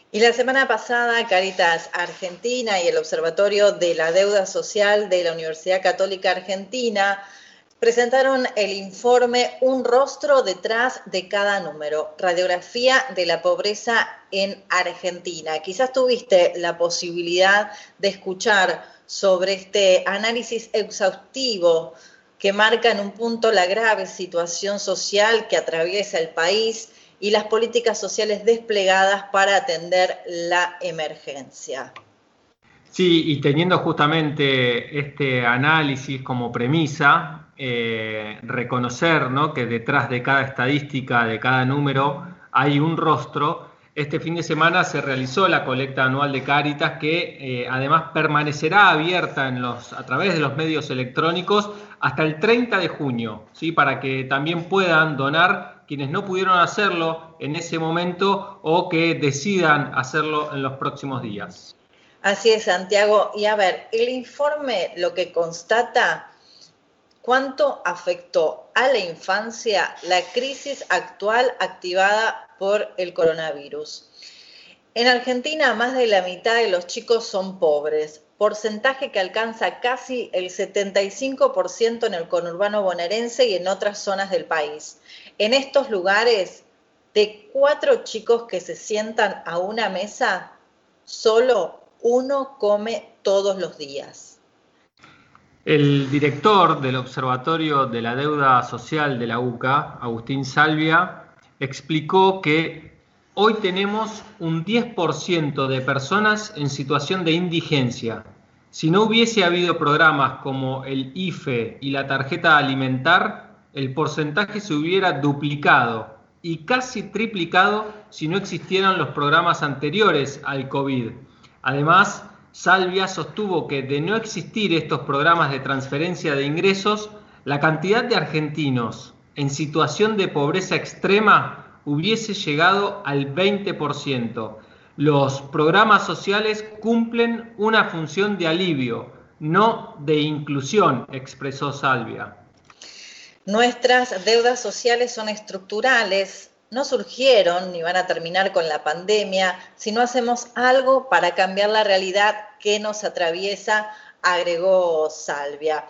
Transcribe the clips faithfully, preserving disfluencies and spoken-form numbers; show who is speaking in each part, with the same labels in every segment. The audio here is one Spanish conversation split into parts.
Speaker 1: Y la semana pasada, Cáritas Argentina y el Observatorio de la Deuda Social de la Universidad Católica Argentina presentaron el informe Un rostro detrás de cada número, radiografía de la pobreza en Argentina. Quizás tuviste la posibilidad de escuchar sobre este análisis exhaustivo que marca en un punto la grave situación social que atraviesa el país y las políticas sociales desplegadas para atender la emergencia.
Speaker 2: Sí, y teniendo justamente este análisis como premisa, eh, reconocer, ¿no?, que detrás de cada estadística, de cada número, hay un rostro. Este fin de semana se realizó la colecta anual de Cáritas, que eh, además permanecerá abierta en los, a través de los medios electrónicos hasta el treinta de junio, ¿sí?, para que también puedan donar quienes no pudieron hacerlo en ese momento o que decidan hacerlo en los próximos días.
Speaker 1: Así es, Santiago. Y a ver, el informe lo que constata cuánto afectó a la infancia la crisis actual activada por el coronavirus. En Argentina, más de la mitad de los chicos son pobres, porcentaje que alcanza casi el setenta y cinco por ciento en el conurbano bonaerense y en otras zonas del país. En estos lugares, de cuatro chicos que se sientan a una mesa, solo uno come todos los días.
Speaker 2: El director del Observatorio de la Deuda Social de la U C A, Agustín Salvia, explicó que hoy tenemos un diez por ciento de personas en situación de indigencia. Si no hubiese habido programas como el I F E y la tarjeta alimentar, el porcentaje se hubiera duplicado y casi triplicado si no existieran los programas anteriores al COVID. Además, Salvia sostuvo que de no existir estos programas de transferencia de ingresos, la cantidad de argentinos en situación de pobreza extrema hubiese llegado al veinte por ciento. Los programas sociales cumplen una función de alivio, no de inclusión, expresó Salvia.
Speaker 1: Nuestras deudas sociales son estructurales, no surgieron ni van a terminar con la pandemia si no hacemos algo para cambiar la realidad que nos atraviesa, agregó Salvia.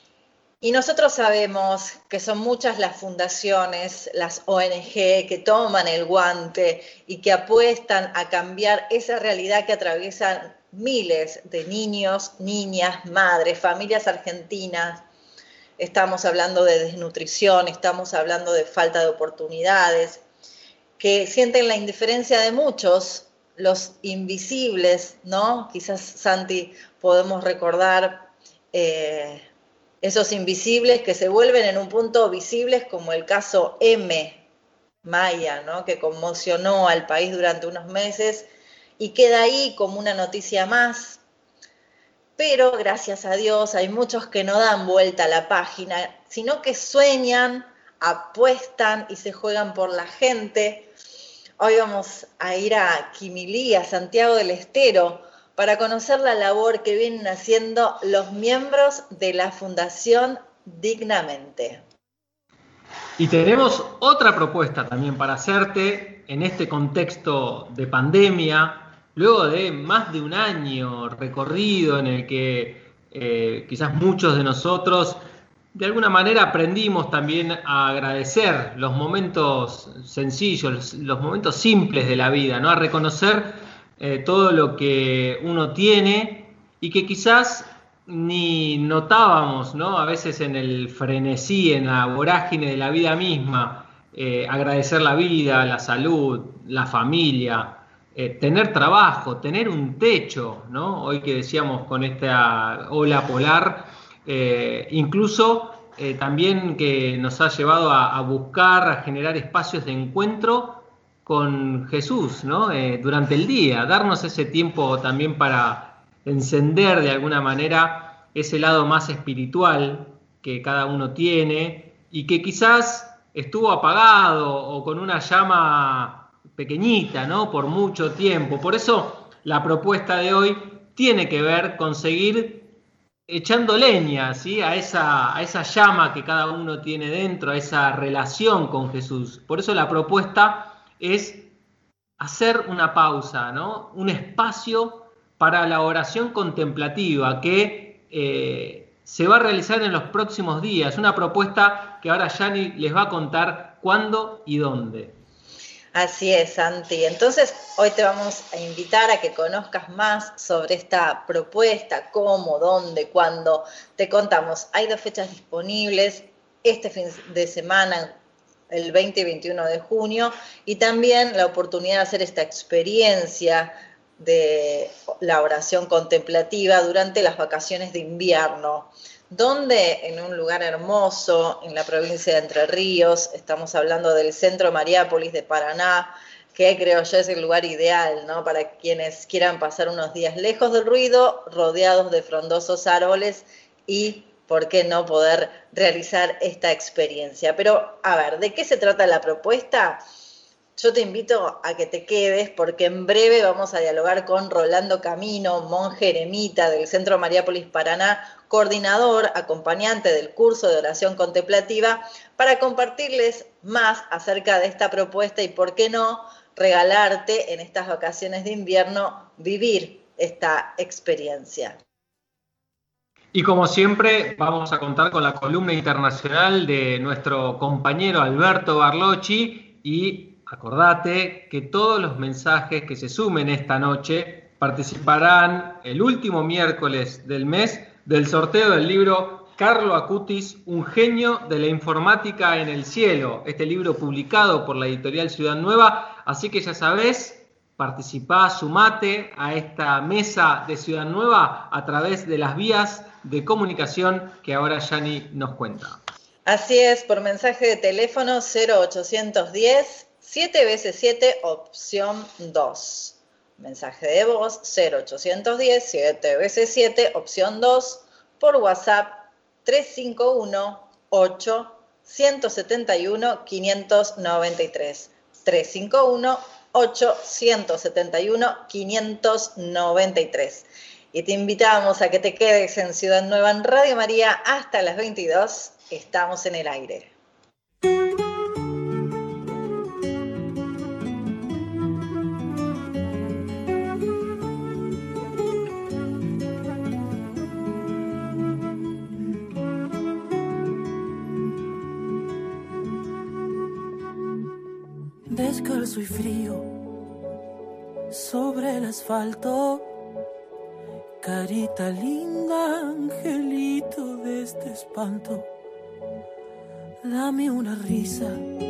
Speaker 1: Y nosotros sabemos que son muchas las fundaciones, las O N Ge que toman el guante y que apuestan a cambiar esa realidad que atraviesan miles de niños, niñas, madres, familias argentinas. Estamos hablando de desnutrición, estamos hablando de falta de oportunidades, que sienten la indiferencia de muchos, los invisibles, ¿no? Quizás, Santi, podemos recordar eh, esos invisibles que se vuelven en un punto visibles, como el caso M. Maya, ¿no?, que conmocionó al país durante unos meses y queda ahí como una noticia más. Pero gracias a Dios hay muchos que no dan vuelta a la página, sino que sueñan, apuestan y se juegan por la gente. Hoy vamos a ir a Quimilí, a Santiago del Estero, para conocer la labor que vienen haciendo los miembros de la Fundación Dignamente.
Speaker 2: Y tenemos otra propuesta también para hacerte en este contexto de pandemia, luego de más de un año recorrido en el que eh, quizás muchos de nosotros de alguna manera aprendimos también a agradecer los momentos sencillos, los momentos simples de la vida, ¿no?, a reconocer eh, todo lo que uno tiene y que quizás ni notábamos, ¿no?, a veces en el frenesí, en la vorágine de la vida misma, eh, agradecer la vida, la salud, la familia, eh, tener trabajo, tener un techo, ¿no? Hoy que decíamos con esta ola polar, eh, incluso eh, también que nos ha llevado a, a buscar, a generar espacios de encuentro con Jesús, ¿no?, eh, durante el día, darnos ese tiempo también para encender de alguna manera ese lado más espiritual que cada uno tiene y que quizás estuvo apagado o con una llama pequeñita, ¿no?, por mucho tiempo. Por eso la propuesta de hoy tiene que ver con seguir echando leña, ¿sí?, a esa, a esa llama que cada uno tiene dentro, a esa relación con Jesús. Por eso la propuesta es hacer una pausa, ¿no? Un espacio para la oración contemplativa que eh, se va a realizar en los próximos días. Una propuesta que ahora Yani les va a contar cuándo y dónde.
Speaker 1: Así es, Santi. Entonces, hoy te vamos a invitar a que conozcas más sobre esta propuesta, cómo, dónde, cuándo. Te contamos, hay dos fechas disponibles este fin de semana, el veinte y veintiuno de junio, y también la oportunidad de hacer esta experiencia de la oración contemplativa durante las vacaciones de invierno, donde en un lugar hermoso, en la provincia de Entre Ríos, estamos hablando del Centro Mariápolis de Paraná, que creo yo es el lugar ideal, ¿no? Para quienes quieran pasar unos días lejos del ruido, rodeados de frondosos árboles y, ¿por qué no poder realizar esta experiencia? Pero, a ver, ¿de qué se trata la propuesta? Yo te invito a que te quedes porque en breve vamos a dialogar con Rolando Camino, monje eremita del Centro Mariápolis Paraná, coordinador, acompañante del curso de oración contemplativa, para compartirles más acerca de esta propuesta y, por qué no, regalarte en estas vacaciones de invierno vivir esta experiencia.
Speaker 2: Y como siempre, vamos a contar con la columna internacional de nuestro compañero Alberto Barlocci y acordate que todos los mensajes que se sumen esta noche participarán el último miércoles del mes del sorteo del libro Carlo Acutis, un genio de la informática en el cielo. Este libro publicado por la editorial Ciudad Nueva. Así que ya sabés, participá, sumate a esta mesa de Ciudad Nueva a través de las vías de comunicación que ahora Yani nos cuenta.
Speaker 1: Así es, por mensaje de teléfono cero ochocientos diez, siete veces siete, opción dos. Mensaje de voz cero ochocientos diez, siete veces siete, opción dos. Por WhatsApp tres cinco uno, ocho, uno siete uno, cinco nueve tres. tres cinco uno, ocho, uno siete uno, cinco nueve tres. Y te invitamos a que te quedes en Ciudad Nueva en Radio María hasta las veintidós. Estamos en el aire.
Speaker 3: Descalzo y frío sobre el asfalto, carita linda, angelito de este espanto. Dame una risa,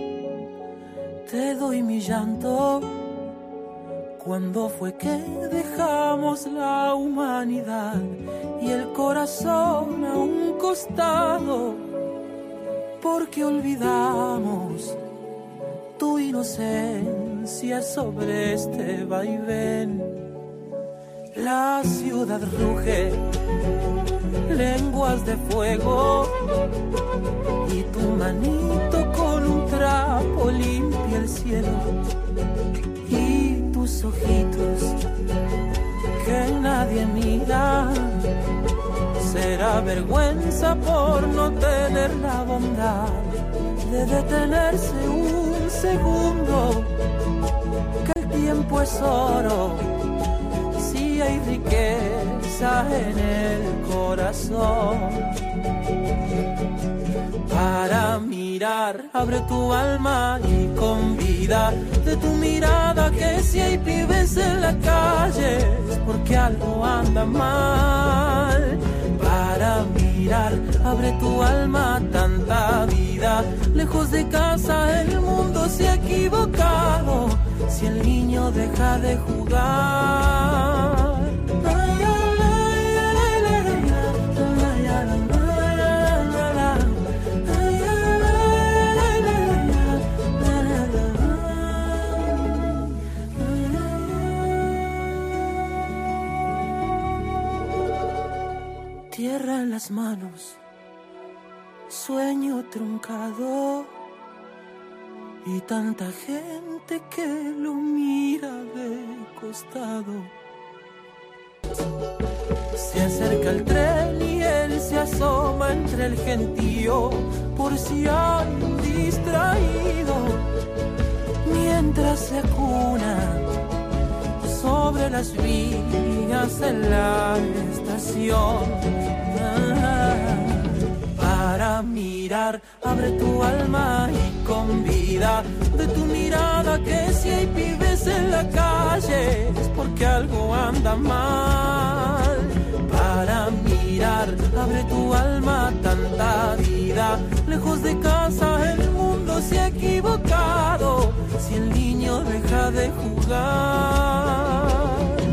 Speaker 3: te doy mi llanto. ¿Cuándo fue que dejamos la humanidad y el corazón a un costado? Porque olvidamos tu inocencia sobre este vaivén. La ciudad ruge, lenguas de fuego, y tu manito con un trapo limpia el cielo. Y tus ojitos que nadie mira, será vergüenza por no tener la bondad de detenerse un segundo, que el tiempo es oro, si hay riqueza en el corazón. Para mirar, abre tu alma y convida de tu mirada que si hay pibes en la calle es porque algo anda mal. Para mirar, abre tu alma, tanta vida lejos de casa, el mundo se ha equivocado si el niño deja de jugar. Tierra en las manos, sueño truncado y tanta gente que lo mira de costado. Se acerca el tren y él se asoma entre el gentío por si hay un distraído. Mientras mientras se acunan sobre las vías de la estación. Ah, para mirar, abre tu alma y convida de tu mirada que si hay pibes en la calle es porque algo anda mal. Para mirar, abre tu alma, tanta vida lejos de casa, el mundo se ha equivocado si el niño deja de jugar.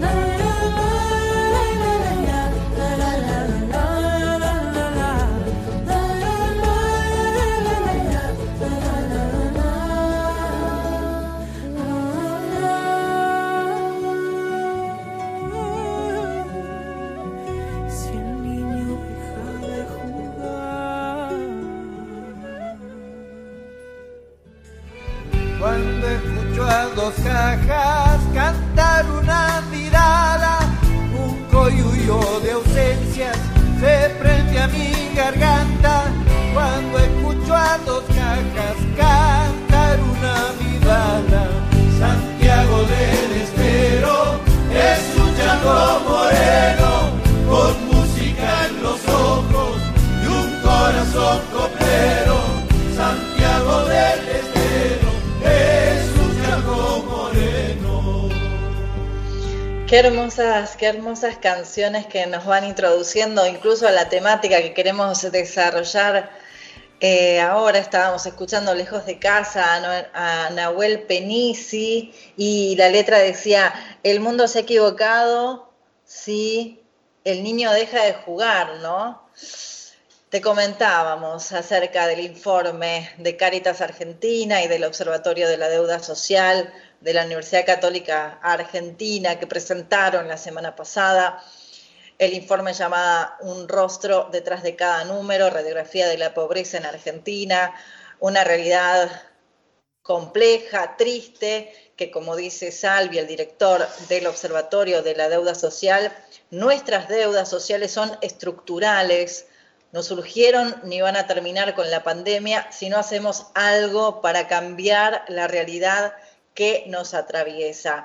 Speaker 4: Cuando escucho a dos cajas cantar una mirada, un coyuyo de ausencias se prende a mi garganta. Cuando escucho a dos cajas cantar una mirada, Santiago del Estero es un llanto moreno con música en los ojos y un corazón copero. Santiago del Estero es un llanto moreno.
Speaker 1: Qué hermosas, qué hermosas canciones que nos van introduciendo incluso a la temática que queremos desarrollar. Eh, ahora estábamos escuchando Lejos de Casa a, a Nahuel Penisi y la letra decía: el mundo se ha equivocado si el niño deja de jugar, ¿no? Te comentábamos acerca del informe de Cáritas Argentina y del Observatorio de la Deuda Social de la Universidad Católica Argentina que presentaron la semana pasada. El informe llamado Un rostro detrás de cada número, radiografía de la pobreza en Argentina, una realidad compleja, triste, que como dice Salvi, el director del Observatorio de la Deuda Social, nuestras deudas sociales son estructurales, no surgieron ni van a terminar con la pandemia si no hacemos algo para cambiar la realidad que nos atraviesa.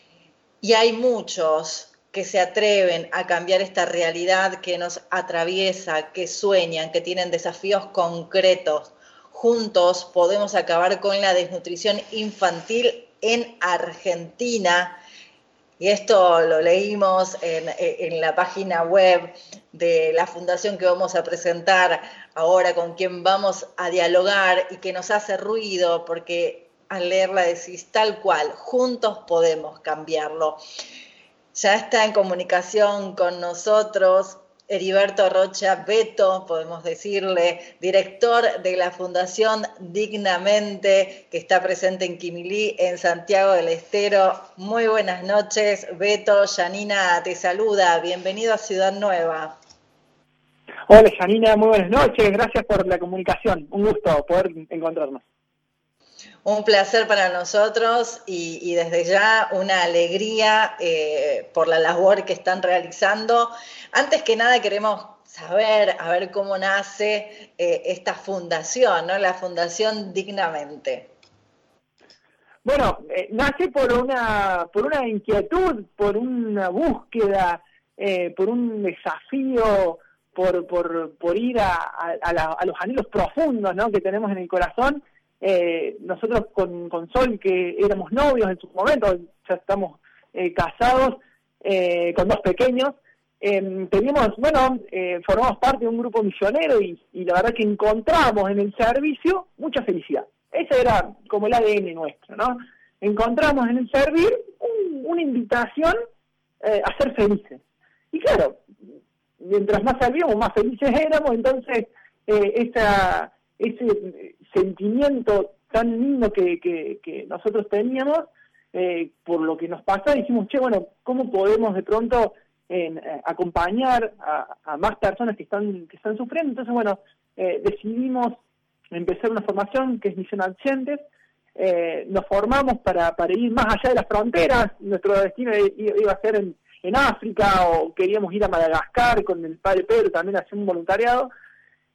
Speaker 1: Y hay muchos que se atreven a cambiar esta realidad que nos atraviesa, que sueñan, que tienen desafíos concretos. Juntos podemos acabar con la desnutrición infantil en Argentina. Y esto lo leímos en, en la página web de la fundación que vamos a presentar ahora, con quien vamos a dialogar y que nos hace ruido porque al leerla decís tal cual, juntos podemos cambiarlo. Ya está en comunicación con nosotros Heriberto Rocha Beto, podemos decirle, director de la Fundación Dignamente, que está presente en Quimilí, en Santiago del Estero. Muy buenas noches, Beto. Yanina te saluda, bienvenido a Ciudad Nueva.
Speaker 5: Hola Yanina, muy buenas noches, gracias por la comunicación, un gusto poder encontrarnos.
Speaker 1: Un placer para nosotros y, y desde ya una alegría eh, por la labor que están realizando. Antes que nada queremos saber, a ver cómo nace eh, esta fundación, ¿no? La Fundación Dignamente.
Speaker 5: Bueno, eh, nace por una, por una inquietud, por una búsqueda, eh, por un desafío, por, por, por ir a, a, a, la, a los anhelos profundos, ¿no?, que tenemos en el corazón. Eh, nosotros con, con Sol, que éramos novios en su momento, ya estamos eh, casados, eh, con dos pequeños, eh, teníamos, bueno, eh, formamos parte de un grupo misionero y, y la verdad que encontramos en el servicio mucha felicidad. Ese era como el A D N nuestro, ¿no? Encontramos en el servir un, una invitación eh, a ser felices. Y claro, mientras más servíamos, más felices éramos, entonces eh, esa, ese sentimiento tan lindo que, que, que nosotros teníamos, eh, por lo que nos pasa, dijimos, che, bueno, ¿cómo podemos de pronto eh, acompañar a, a más personas que están que están sufriendo? Entonces, bueno, eh, decidimos empezar una formación que es Misión Adyentes. Eh, nos formamos para, para ir más allá de las fronteras. Nuestro destino iba a ser en, en África, o queríamos ir a Madagascar con el padre Pedro también a hacer un voluntariado.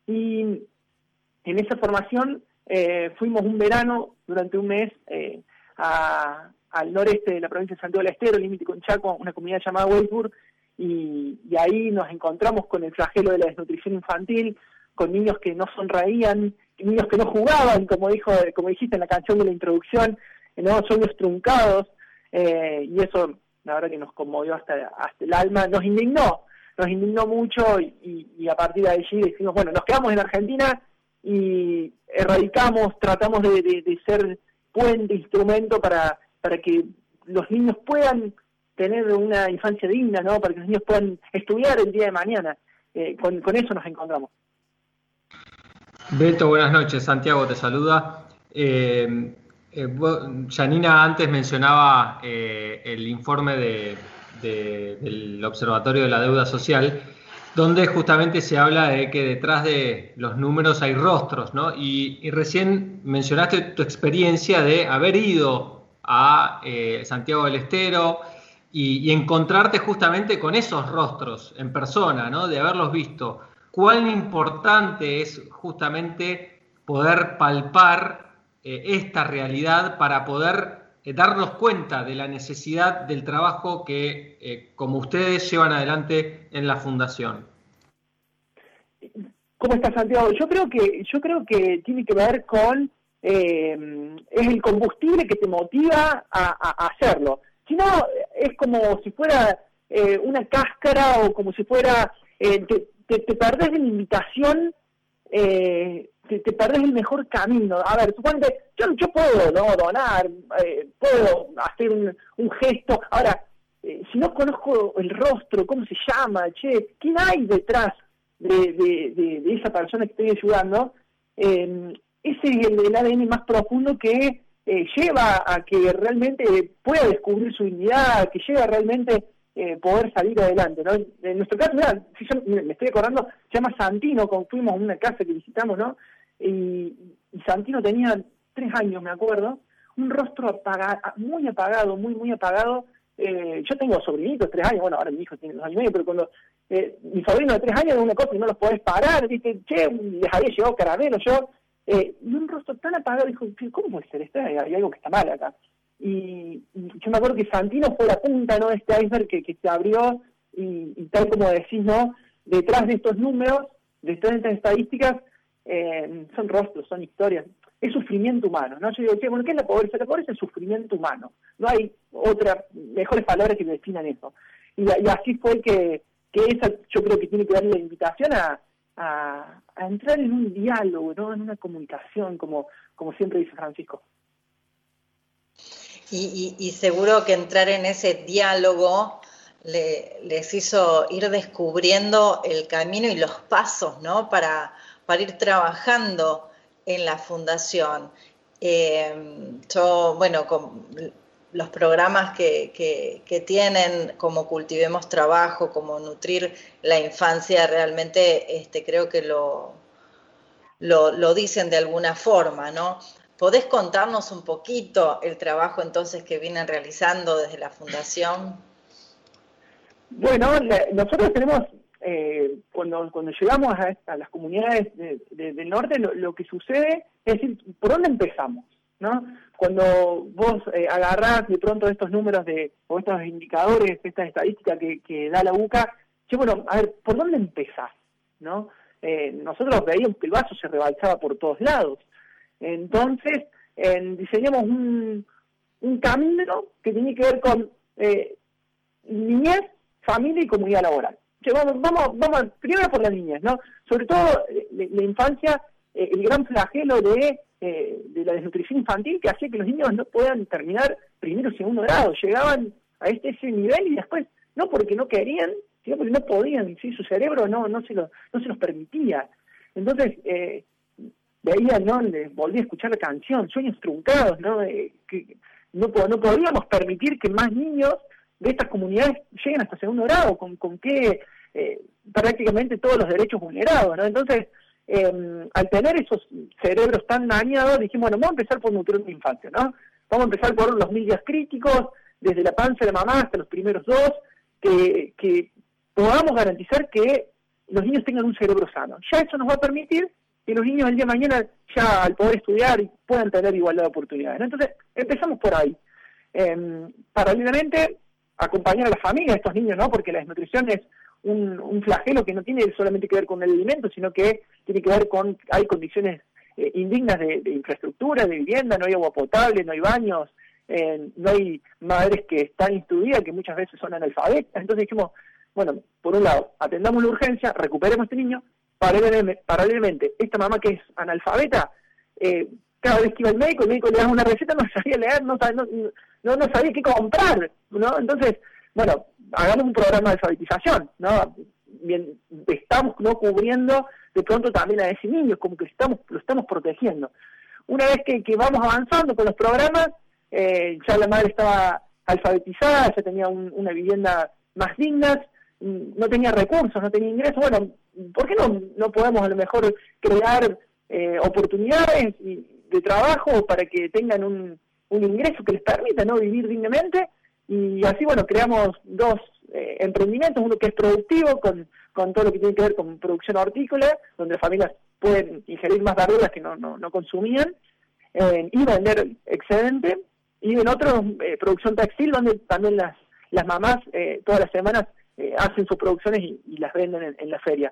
Speaker 5: Y en esa formación eh, fuimos un verano, durante un mes, eh, a, al noreste de la provincia de Santiago del Estero, límite con Chaco, una comunidad llamada Weisburg, y, y ahí nos encontramos con el flagelo de la desnutrición infantil, con niños que no sonreían, niños que no jugaban, como dijo, como dijiste en la canción de la introducción, ¿no? Sueños truncados, eh, y eso la verdad que nos conmovió hasta, hasta el alma, nos indignó, nos indignó mucho, y, y, y a partir de allí decimos, bueno, nos quedamos en Argentina y erradicamos, tratamos de, de, de ser puente, instrumento para, para que los niños puedan tener una infancia digna, ¿no? Para que los niños puedan estudiar el día de mañana. Eh, con, con eso nos encontramos.
Speaker 2: Beto, buenas noches. Santiago te saluda. Eh, eh, Janina antes mencionaba eh, el informe de, de, del Observatorio de la Deuda Social, donde justamente se habla de que detrás de los números hay rostros, ¿no? Y, y recién mencionaste tu experiencia de haber ido a eh, Santiago del Estero y, y encontrarte justamente con esos rostros en persona, ¿no? De haberlos visto. ¿Cuán importante es justamente poder palpar eh, esta realidad para poder eh, darnos cuenta de la necesidad del trabajo que, eh, como ustedes, llevan adelante en la Fundación?
Speaker 5: ¿Cómo estás, Santiago? Yo creo que yo creo que tiene que ver con eh, es el combustible que te motiva a, a, a hacerlo. Si no, es como si fuera eh, una cáscara o como si fuera eh, te, te, te perdés de la invitación, eh, te, te perdés el mejor camino. A ver, suponte, yo, yo puedo no donar, eh, puedo hacer un, un gesto. Ahora, eh, si no conozco el rostro, cómo se llama, che, ¿quién hay detrás de, de, de, de esa persona que estoy ayudando? Eh, ese es el, el A D N más profundo que eh, lleva a que realmente pueda descubrir su dignidad, que lleva realmente eh, poder salir adelante, ¿no? En nuestro caso, mira, si yo me estoy acordando, se llama Santino, cuando fuimos a una casa que visitamos, ¿no? Y, y Santino tenía tres años, me acuerdo, un rostro apagado, muy apagado, muy, muy apagado. Eh, yo tengo sobrinitos, tres años, bueno, ahora mi hijo tiene dos años y medio, pero cuando eh, mi sobrino de tres años de una cosa y no los podés parar, ¿viste? Che, les había llegado caramelo, yo, eh, y un rostro tan apagado, dijo, ¿cómo puede ser esto? Hay, hay algo que está mal acá. Y, y yo me acuerdo que Santino fue la punta, ¿no?, de este iceberg que, que se abrió, y, y tal como decís, ¿no?, detrás de estos números, detrás de estas estadísticas, eh, son rostros, son historias, es sufrimiento humano, ¿no? Yo digo, ¿qué, bueno, ¿qué es la pobreza? La pobreza es sufrimiento humano, no hay otras mejores palabras que definan eso. Y, y así fue que, que esa, yo creo que tiene que darle la invitación a, a, a entrar en un diálogo, ¿no?, en una comunicación, como, como siempre dice Francisco.
Speaker 1: Y, y, y seguro que entrar en ese diálogo le, les hizo ir descubriendo el camino y los pasos, ¿no?, para, para ir trabajando en la Fundación. Eh, yo, bueno, con los programas que, que, que tienen, como Cultivemos Trabajo, como Nutrir la Infancia, realmente este, creo que lo, lo, lo dicen de alguna forma, ¿no? ¿Podés contarnos un poquito el trabajo entonces que vienen realizando desde la Fundación?
Speaker 5: Bueno, nosotros tenemos, eh, cuando, cuando llegamos a, a las comunidades de, de, del norte, lo, lo que sucede es decir, ¿por dónde empezamos? ¿No? Cuando vos eh, agarrás de pronto estos números de o estos indicadores, estas estadísticas que, que da la U C A, che, bueno, a ver, ¿por dónde empezás? ¿No? Eh, nosotros veíamos que el vaso se rebalsaba por todos lados. Entonces, eh, diseñamos un, un camino que tiene que ver con eh, niñez, familia y comunidad laboral. Che, vamos, vamos, vamos primero por la niñez, ¿no? Sobre todo eh, la infancia, eh, el gran flagelo de, eh, de la desnutrición infantil que hacía que los niños no puedan terminar primero y segundo grado. Llegaban a este ese nivel y después, no porque no querían, sino porque no podían, ¿sí? Su cerebro no, no, se lo, no se los permitía. Entonces, eh, veía, ¿no?, les volví a escuchar la canción, Sueños Truncados, ¿no? Eh, que no, no podíamos permitir que más niños de estas comunidades lleguen hasta segundo grado, con, con que eh, prácticamente todos los derechos vulnerados, ¿no? Entonces, eh, al tener esos cerebros tan dañados, dijimos, bueno, vamos a empezar por nutrir la infancia, ¿no? Vamos a empezar por los mil días críticos, desde la panza de la mamá hasta los primeros dos, que, que podamos garantizar que los niños tengan un cerebro sano. Ya eso nos va a permitir que los niños el día de mañana ya al poder estudiar puedan tener igualdad de oportunidades, ¿no? Entonces, empezamos por ahí. Eh, paralelamente, acompañar a la familia de estos niños, ¿no? Porque la desnutrición es un, un flagelo que no tiene solamente que ver con el alimento, sino que tiene que ver con, hay condiciones eh, indignas de, de infraestructura, de vivienda, no hay agua potable, no hay baños, eh, no hay madres que están instruidas, que muchas veces son analfabetas. Entonces dijimos, bueno, por un lado, atendamos la urgencia, recuperemos a este niño, paralelamente, paralelamente esta mamá que es analfabeta, eh, cada vez que iba al médico, el médico le daba una receta, no sabía leer, no, no, no, no sabía qué comprar, ¿no? Entonces, bueno, hagamos un programa de alfabetización, ¿no? Bien, estamos no cubriendo de pronto también a ese niño, como que estamos lo estamos protegiendo. Una vez que, que vamos avanzando con los programas, eh, ya la madre estaba alfabetizada, ya tenía un, una vivienda más digna, no tenía recursos, no tenía ingresos. Bueno, ¿por qué no, no podemos a lo mejor crear eh, oportunidades de trabajo para que tengan un, un ingreso que les permita, ¿no?, vivir dignamente? Y así, bueno, creamos dos eh, emprendimientos, uno que es productivo, con, con todo lo que tiene que ver con producción hortícola, donde las familias pueden ingerir más verduras que no, no, no consumían, eh, y vender excedente, y en otro, eh, producción textil, donde también las, las mamás eh, todas las semanas eh, hacen sus producciones y, y las venden en, en la feria.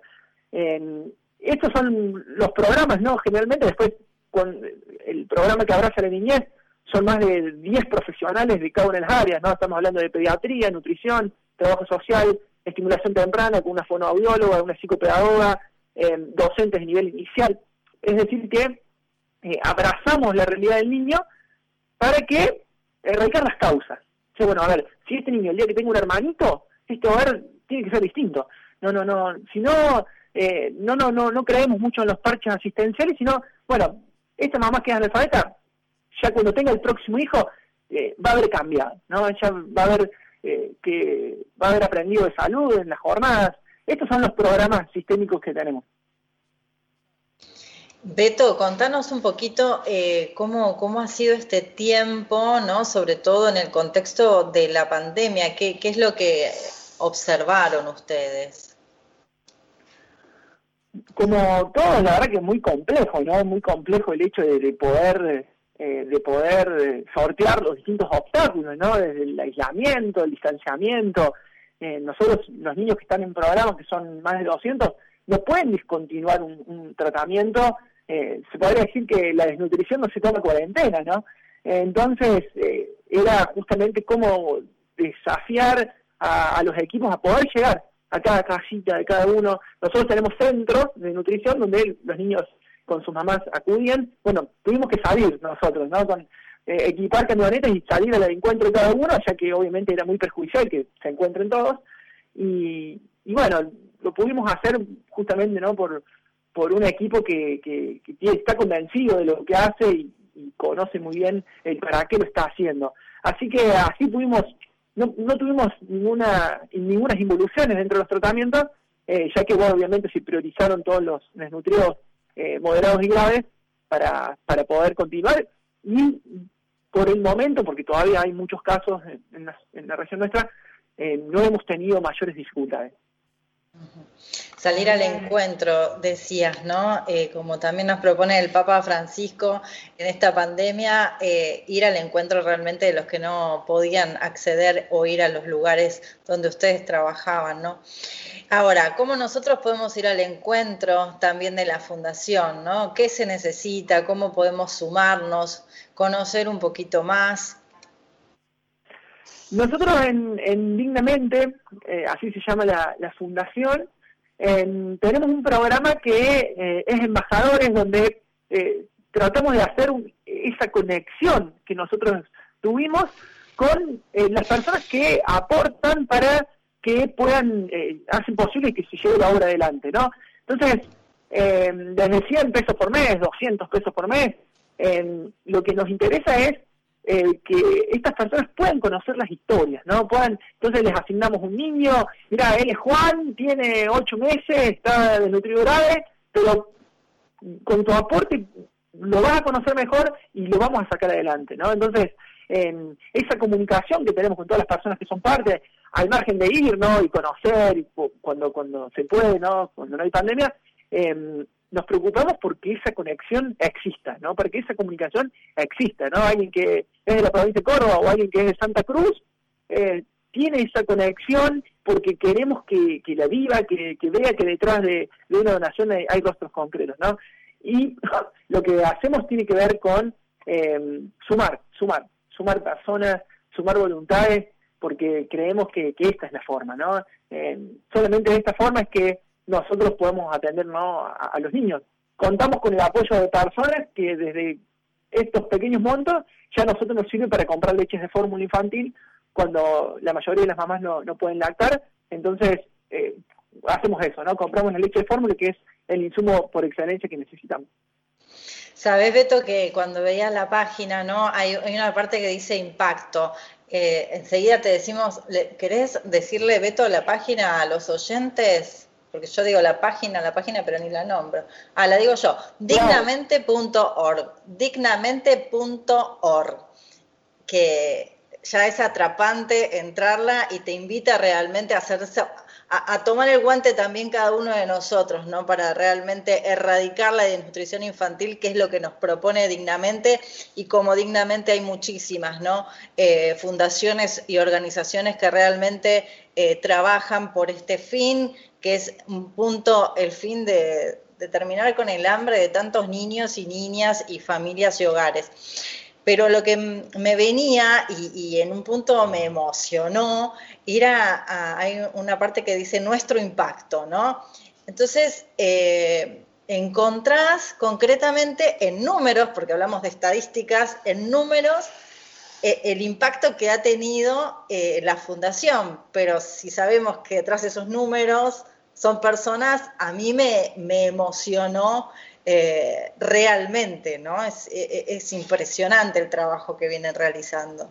Speaker 5: Eh, estos son los programas, ¿no? Generalmente después, con el programa que abraza la niñez, son más de diez profesionales de cada una de las áreas, ¿no? Estamos hablando de pediatría, nutrición, trabajo social, estimulación temprana, con una fonoaudióloga, una psicopedagoga, eh, docentes de nivel inicial. Es decir, que eh, abrazamos la realidad del niño para que erradicar las causas. O sea, bueno, a ver, si este niño, el día que tenga un hermanito, este hogar tiene que ser distinto. No, no, no, si no, eh, no, no, no, no creemos mucho en los parches asistenciales, sino, bueno, esta mamá que es analfabeta, ya cuando tenga el próximo hijo, eh, va a haber cambiado, ¿no? Ya va a haber eh, que va a haber aprendido de salud en las jornadas. Estos son los programas sistémicos que tenemos.
Speaker 1: Beto, contanos un poquito eh, cómo, cómo ha sido este tiempo, ¿no? Sobre todo en el contexto de la pandemia. ¿Qué, qué es lo que observaron ustedes?
Speaker 5: Como todo, la verdad que es muy complejo, ¿no? Muy complejo el hecho de, de poder eh, de poder sortear los distintos obstáculos, ¿no? Desde el aislamiento, el distanciamiento. Eh, nosotros, los niños que están en programas, que son más de doscientos, no pueden discontinuar un, un tratamiento. Eh, se podría decir que la desnutrición no se toma cuarentena, ¿no? Eh, entonces, eh, era justamente cómo desafiar a, a los equipos a poder llegar a cada casita de cada uno. Nosotros tenemos centros de nutrición donde los niños con sus mamás acudían. Bueno, tuvimos que salir nosotros, ¿no? Con eh, equipar camionetas y salir al encuentro de cada uno, ya que obviamente era muy perjudicial que se encuentren todos. Y, y bueno, lo pudimos hacer justamente, ¿no?, por por un equipo que, que, que está convencido de lo que hace y, y conoce muy bien el para qué lo está haciendo. Así que así pudimos, no, no tuvimos ninguna ninguna involuciones dentro de los tratamientos, eh, ya que bueno, obviamente se priorizaron todos los desnutridos eh, moderados y graves para, para poder continuar. Y por el momento, porque todavía hay muchos casos en, en, la, en la región nuestra, eh, no hemos tenido mayores dificultades.
Speaker 1: Salir al encuentro, decías, ¿no? Eh, como también nos propone el Papa Francisco en esta pandemia, eh, ir al encuentro realmente de los que no podían acceder o ir a los lugares donde ustedes trabajaban, ¿no? Ahora, ¿cómo nosotros podemos ir al encuentro también de la Fundación, ¿no? ¿Qué se necesita? ¿Cómo podemos sumarnos? ¿Conocer un poquito más?
Speaker 5: Nosotros en, en Dignamente, eh, así se llama la, la fundación, eh, tenemos un programa que eh, es Embajadores, donde eh, tratamos de hacer un, esa conexión que nosotros tuvimos con eh, las personas que aportan para que puedan, eh, hacen posible que se lleve la obra adelante, ¿no? Entonces, eh, desde cien pesos por mes, doscientos pesos por mes, eh, lo que nos interesa es Eh, que estas personas puedan conocer las historias, ¿no? Puedan, entonces les asignamos un niño, mira, él es Juan, tiene ocho meses, está desnutrido grave, pero con tu aporte lo vas a conocer mejor y lo vamos a sacar adelante, ¿no? Entonces, eh, esa comunicación que tenemos con todas las personas que son parte, al margen de ir, ¿no? Y conocer y cuando cuando se puede, ¿no? Cuando no hay pandemia, eh, nos preocupamos porque esa conexión exista, ¿no? Para que esa comunicación exista, ¿no? Alguien que es de la provincia de Córdoba o alguien que es de Santa Cruz, eh, tiene esa conexión porque queremos que, que la viva, que, que vea que detrás de, de una donación hay, hay rostros concretos, ¿no? Y lo que hacemos tiene que ver con eh, sumar, sumar, sumar personas, sumar voluntades, porque creemos que, que esta es la forma, ¿no? Eh, solamente de esta forma es que nosotros podemos atender, ¿no?, a, a los niños. Contamos con el apoyo de personas que desde estos pequeños montos ya a nosotros nos sirve para comprar leches de fórmula infantil cuando la mayoría de las mamás no, no pueden lactar. Entonces eh, hacemos eso, ¿no? Compramos la leche de fórmula, que es el insumo por excelencia que necesitamos.
Speaker 1: Sabés, Beto, que cuando veías la página, ¿no?, hay, hay una parte que dice impacto. Eh, enseguida te decimos, ¿querés decirle, Beto, la página a los oyentes? Porque yo digo la página, la página, pero ni la nombro. Ah, la digo yo, dignamente punto org, dignamente punto org, que ya es atrapante entrarla y te invita realmente a hacerse, a, a tomar el guante también cada uno de nosotros, ¿no? Para realmente erradicar la desnutrición infantil, que es lo que nos propone Dignamente, y como Dignamente hay muchísimas, ¿no? Eh, fundaciones y organizaciones que realmente eh, trabajan por este fin, que es un punto, el fin de, de terminar con el hambre de tantos niños y niñas y familias y hogares. Pero lo que me venía y, y en un punto me emocionó era, a, hay una parte que dice nuestro impacto, ¿no? Entonces, eh, encontrás concretamente en números, porque hablamos de estadísticas, en números, eh, el impacto que ha tenido eh, la fundación. Pero si sabemos que detrás de esos números son personas, a mí me, me emocionó Eh, realmente, ¿no? Es, es, es impresionante el trabajo que vienen realizando.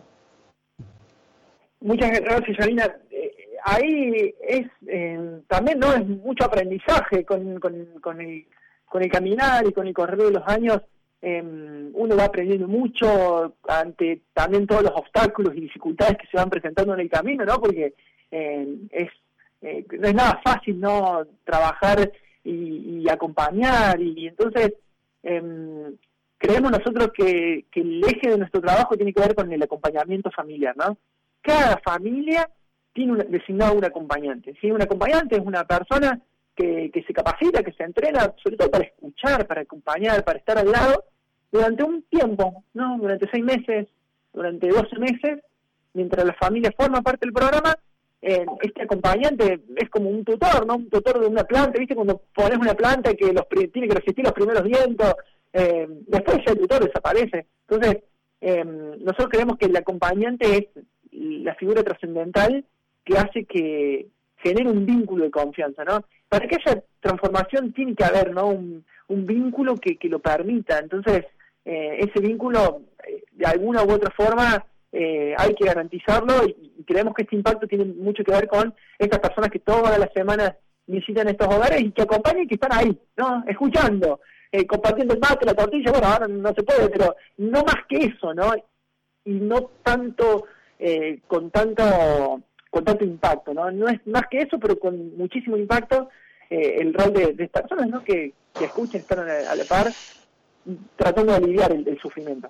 Speaker 5: Muchas gracias, Janina. Eh, ahí es eh, también, ¿no?, es mucho aprendizaje con, con, con, el, con el caminar y con el correr de los años. Eh, uno va aprendiendo mucho ante también todos los obstáculos y dificultades que se van presentando en el camino, ¿no? Porque eh, es eh, no es nada fácil, ¿no?, trabajar Y, y acompañar, y, y entonces eh, creemos nosotros que, que el eje de nuestro trabajo tiene que ver con el acompañamiento familiar, ¿no? Cada familia tiene una, designado un acompañante, ¿sí? Un acompañante es una persona que, que se capacita, que se entrena, sobre todo para escuchar, para acompañar, para estar al lado, durante un tiempo, ¿no? Durante seis meses, durante doce meses, mientras la familia forma parte del programa. Eh, este acompañante es como un tutor, ¿no? Un tutor de una planta, ¿viste? Cuando pones una planta que los tiene que resistir los primeros vientos, eh, después ya el tutor desaparece. Entonces, eh, nosotros creemos que el acompañante es la figura trascendental que hace que genere un vínculo de confianza, ¿no? Para que haya transformación tiene que haber, ¿no?, un, un vínculo que, que lo permita. Entonces, eh, ese vínculo, eh, de alguna u otra forma, Eh, hay que garantizarlo, y, y creemos que este impacto tiene mucho que ver con estas personas que todas las semanas visitan estos hogares y que acompañan y que están ahí, ¿no?, escuchando, eh, compartiendo el mate, la tortilla. Bueno, ahora no se puede, pero no más que eso, ¿no? Y no tanto, eh, con tanto con tanto impacto, ¿no? No es más que eso, pero con muchísimo impacto, eh, el rol de, de estas personas, ¿no?, que, que escuchan, están a la, a la par, tratando de aliviar el, el sufrimiento.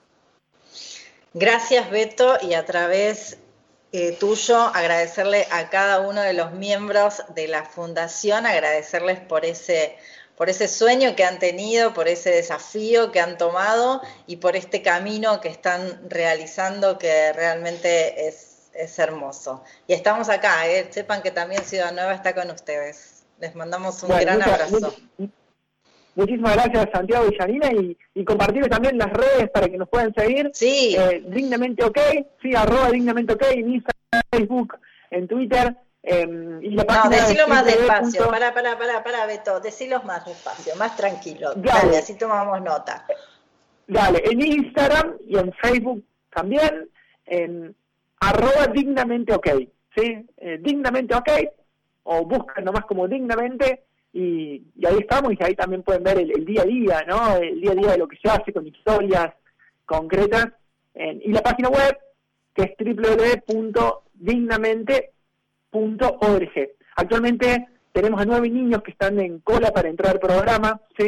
Speaker 1: Gracias, Beto, y a través eh, tuyo agradecerle a cada uno de los miembros de la Fundación, agradecerles por ese, por ese sueño que han tenido, por ese desafío que han tomado y por este camino que están realizando, que realmente es, es hermoso. Y estamos acá, ¿eh? Sepan que también Ciudad Nueva está con ustedes. Les mandamos un bueno, gran mucha, abrazo.
Speaker 5: Mucha, Muchísimas gracias, Santiago y Janina, y, y compartir también las redes para que nos puedan seguir.
Speaker 1: Sí.
Speaker 5: Eh, Dignamente OK, sí, arroba Dignamente OK, en Instagram, en Facebook, en Twitter. Eh, y la
Speaker 1: no, decilo más despacio, para, para, para, para, Beto, decilo más despacio, más tranquilo. Dale, Dale así tomamos nota.
Speaker 5: Dale, en Instagram y en Facebook también, en arroba Dignamente OK, ¿sí? Eh, Dignamente OK, o buscan nomás como Dignamente. Y, y ahí estamos, y ahí también pueden ver el, el día a día, ¿no? El día a día de lo que se hace con historias concretas. En, y la página web, que es doble u doble u doble u punto dignamente punto org. Actualmente tenemos a nueve niños que están en cola para entrar al programa, ¿sí?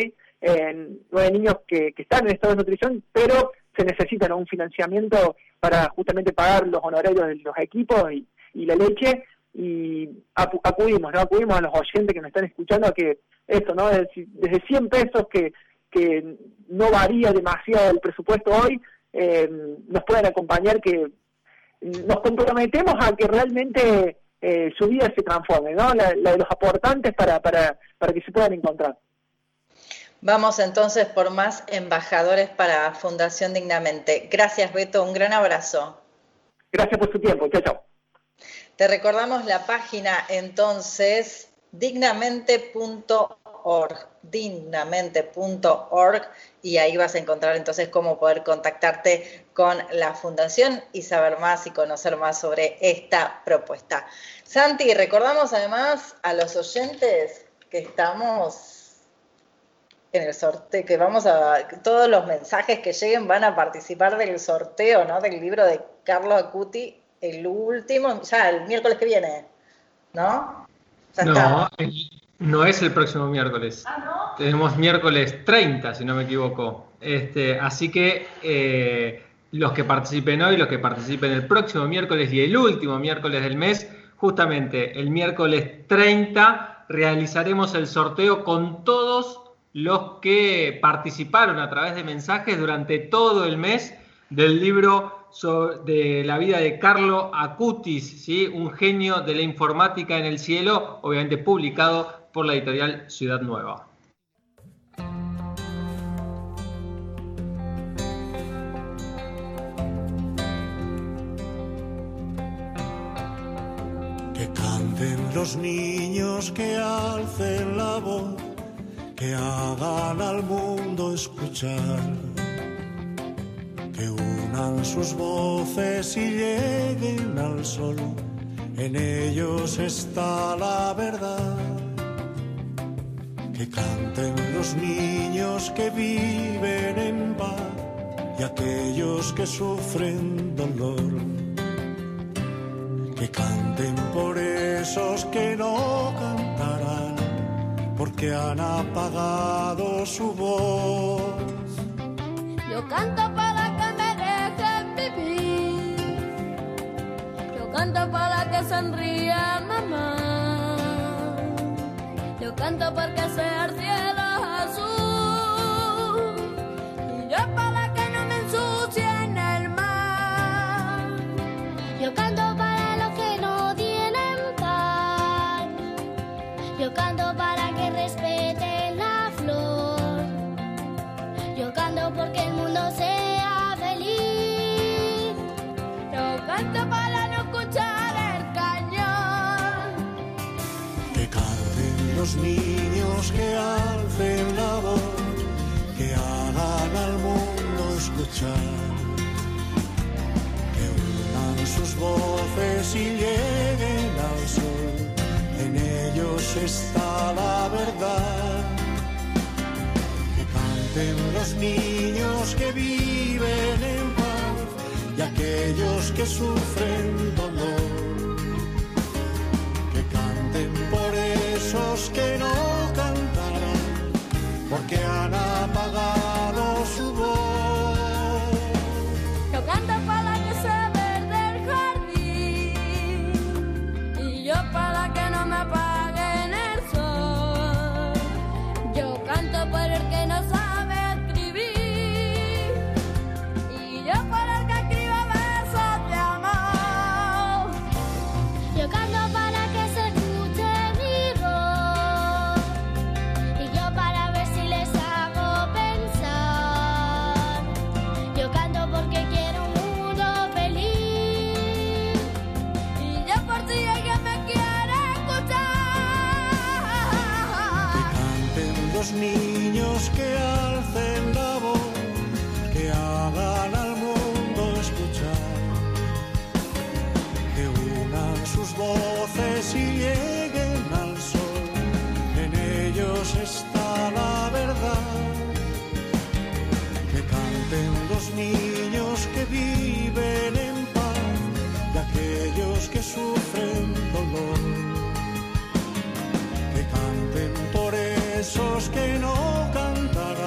Speaker 5: eh, nueve niños que, que están en estado de nutrición, pero se necesita, ¿no?, un financiamiento para justamente pagar los honorarios de los equipos y, y la leche, y acudimos, ¿no? Acudimos a los oyentes que nos están escuchando a que esto, ¿no? Desde, desde cien pesos que, que no varía demasiado el presupuesto hoy, eh, nos puedan acompañar, que nos comprometemos a que realmente eh, su vida se transforme, ¿no? La, la de los aportantes para, para, para que se puedan encontrar.
Speaker 1: Vamos entonces por más embajadores para Fundación Dignamente. Gracias, Beto, un gran abrazo.
Speaker 5: Gracias por su tiempo, chao, chao.
Speaker 1: Te recordamos la página entonces, dignamente punto org, dignamente punto org, y ahí vas a encontrar entonces cómo poder contactarte con la Fundación y saber más y conocer más sobre esta propuesta. Santi, recordamos además a los oyentes que estamos en el sorteo, que vamos a, todos los mensajes que lleguen van a participar del sorteo, ¿no?, del libro de Carlo Acuti, el último, ya el miércoles que viene, ¿no? Ya
Speaker 2: no, el, no es el próximo miércoles.
Speaker 1: Ah, ¿no?
Speaker 2: Tenemos miércoles treinta, si no me equivoco. Este, así que eh, los que participen hoy, los que participen el próximo miércoles y el último miércoles del mes, justamente el miércoles treinta, realizaremos el sorteo con todos los que participaron a través de mensajes durante todo el mes del libro de la vida de Carlo Acutis, ¿sí?, un genio de la informática en el cielo, obviamente publicado por la editorial Ciudad Nueva.
Speaker 6: Que canten los niños, que alcen la voz, que hagan al mundo escuchar, que unan sus voces y lleguen al sol, en ellos está la verdad. Que canten los niños que viven en paz y aquellos que sufren dolor. Que canten por esos que no cantarán, porque han apagado su voz.
Speaker 7: Yo canto para que me dejen vivir, yo canto para que sonría mamá, yo canto porque sea el cielo azul, y yo para que no me ensucien el mar. Yo canto para los que no tienen pan, yo canto para que respeten la flor, yo canto porque el mundo sea feliz, yo canto para no escuchar el cañón.
Speaker 6: Que canten los niños, que alcen la voz, que hagan al mundo escuchar, que unan sus voces y lleguen al sol, en ellos está la verdad. Que canten los niños que viven en paz y aquellos que sufren dolor. Que canten por esos que no cantarán, porque han apagado su voz.
Speaker 7: Yo canto para que se verde el jardín, y yo para que no me apaguen el sol. Yo canto por el que no sabe escribir, y yo por el que escribe versos de amor. Yo canto para que se escuche mi voz, y yo para ver si les hago pensar. Yo canto porque quiero un mundo feliz, y yo por si alguien me quiere escuchar.
Speaker 6: Que canten los niños, que alcen la voz, que hagan al mundo escuchar, que unan sus voces y lleguen al sol, en ellos está la verdad. Que canten los niños que viven en paz y aquellos que sufren dolor. Que canten por esos que no cantarán,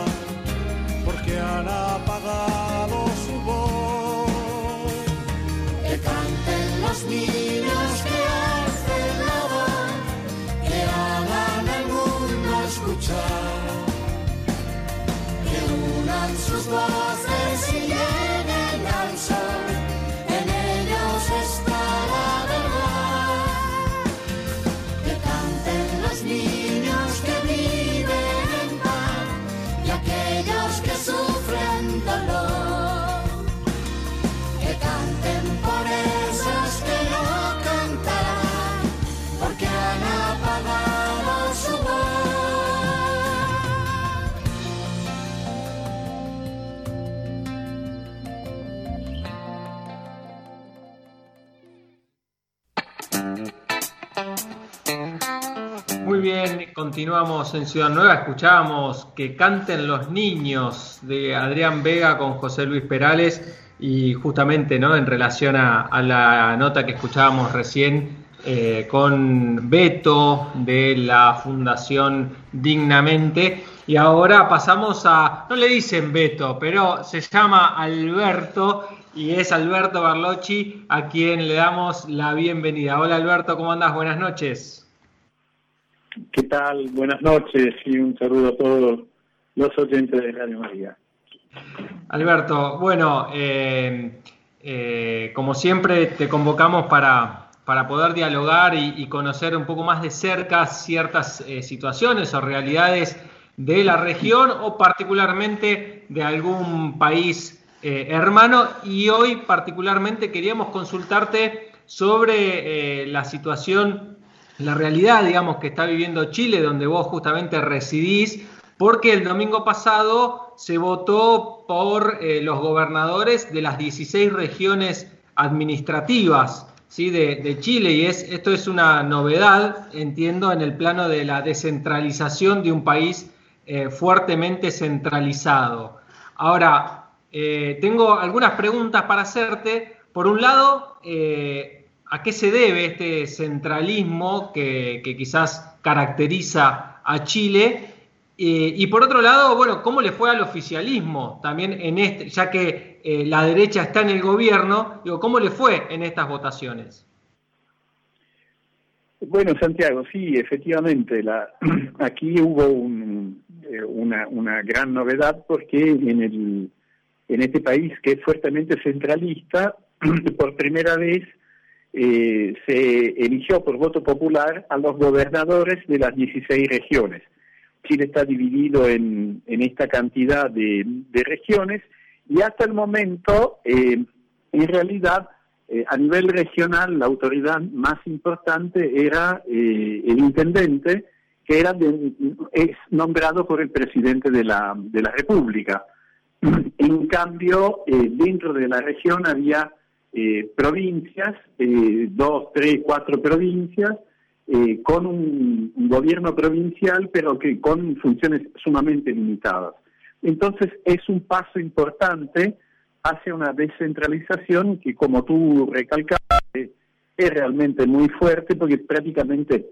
Speaker 2: Muy bien, continuamos en Ciudad Nueva. Escuchábamos Que canten los niños de Adrián Vega con José Luis Perales y justamente, ¿no?, en relación a, a la nota que escuchábamos recién eh, con Beto de la Fundación Dignamente. Y ahora pasamos a, no le dicen Beto, pero se llama Alberto y es Alberto Barlocci a quien le damos la bienvenida. Hola Alberto, ¿cómo andás? Buenas noches.
Speaker 8: ¿Qué tal? Buenas noches y un saludo a todos los oyentes de Radio María.
Speaker 2: Alberto, bueno, eh, eh, como siempre te convocamos para, para poder dialogar y, y conocer un poco más de cerca ciertas eh, situaciones o realidades de la región o particularmente de algún país eh, hermano, y hoy particularmente queríamos consultarte sobre eh, la situación, la realidad, digamos, que está viviendo Chile, donde vos justamente residís, porque el domingo pasado se votó por eh, los gobernadores de las dieciséis regiones administrativas, ¿sí?, de, de Chile, y es, esto es una novedad, entiendo, en el plano de la descentralización de un país eh, fuertemente centralizado. Ahora, eh, tengo algunas preguntas para hacerte. Por un lado, eh, ¿a qué se debe este centralismo que, que quizás caracteriza a Chile? Eh, y por otro lado, bueno, ¿cómo le fue al oficialismo también en este, ya que eh, la derecha está en el gobierno? Digo, ¿cómo le fue en estas votaciones?
Speaker 8: Bueno, Santiago, sí, efectivamente, la, aquí hubo un, eh, una, una gran novedad porque en, el, en este país que es fuertemente centralista, por primera vez eh, se eligió por voto popular a los gobernadores de las dieciséis regiones. Chile está dividido en, en esta cantidad de, de regiones y hasta el momento, eh, en realidad, eh, a nivel regional, la autoridad más importante era eh, el intendente, que era de, es nombrado por el presidente de la, de la República. En cambio, eh, dentro de la región había eh, provincias, eh, dos, tres, cuatro provincias, Eh, con un, un gobierno provincial, pero que con funciones sumamente limitadas. Entonces es un paso importante hacia una descentralización que, como tú recalcaste, es realmente muy fuerte porque prácticamente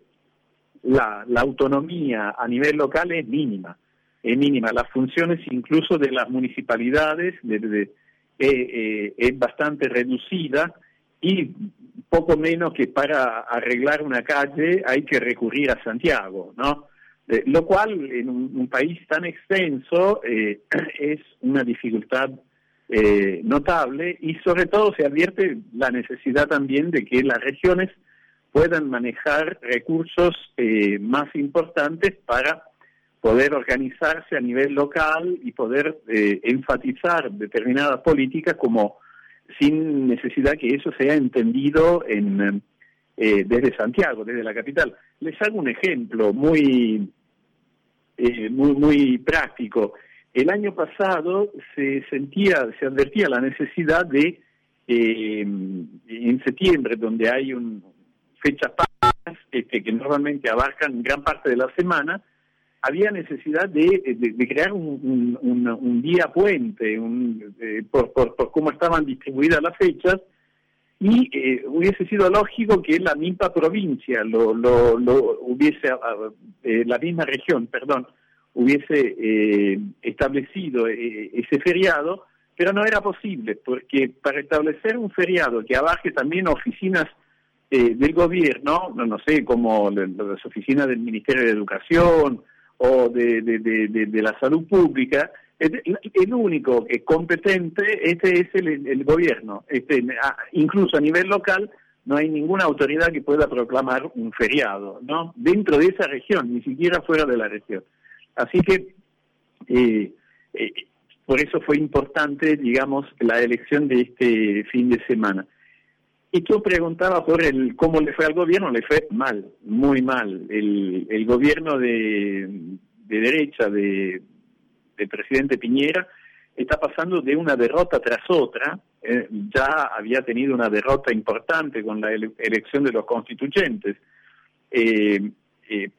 Speaker 8: la, la autonomía a nivel local es mínima, es mínima. Las funciones incluso de las municipalidades de, de, eh, eh, es bastante reducida y poco menos que para arreglar una calle hay que recurrir a Santiago, ¿no? Eh, lo cual en un, un país tan extenso eh, es una dificultad eh, notable y sobre todo se advierte la necesidad también de que las regiones puedan manejar recursos eh, más importantes para poder organizarse a nivel local y poder eh, enfatizar determinadas políticas como sin necesidad que eso sea entendido en, eh, desde Santiago, desde la capital. Les hago un ejemplo muy, eh, muy, muy práctico. El año pasado se sentía, se advertía la necesidad de, eh, en septiembre, donde hay un, fechas pagas este, que normalmente abarcan gran parte de la semana, había necesidad de, de, de crear un, un, un, un día puente un, eh, por, por, por cómo estaban distribuidas las fechas, y eh, hubiese sido lógico que la misma provincia, lo, lo, lo hubiese, eh, la misma región, perdón, hubiese eh, establecido eh, ese feriado, pero no era posible, porque para establecer un feriado que abarque también oficinas eh, del gobierno, no, no sé, como las oficinas del Ministerio de Educación, o de, de, de, de, de la salud pública, el, el único que es competente este es el, el gobierno. Este, a, incluso a nivel local no hay ninguna autoridad que pueda proclamar un feriado, ¿no? Dentro de esa región, ni siquiera fuera de la región. Así que eh, eh, por eso fue importante, digamos, la elección de este fin de semana. Y tú preguntabas por el cómo le fue al gobierno. Le fue mal, muy mal. El, el gobierno de, de derecha de, del presidente Piñera está pasando de una derrota tras otra. Eh, ya había tenido una derrota importante con la ele- elección de los constituyentes, eh, eh,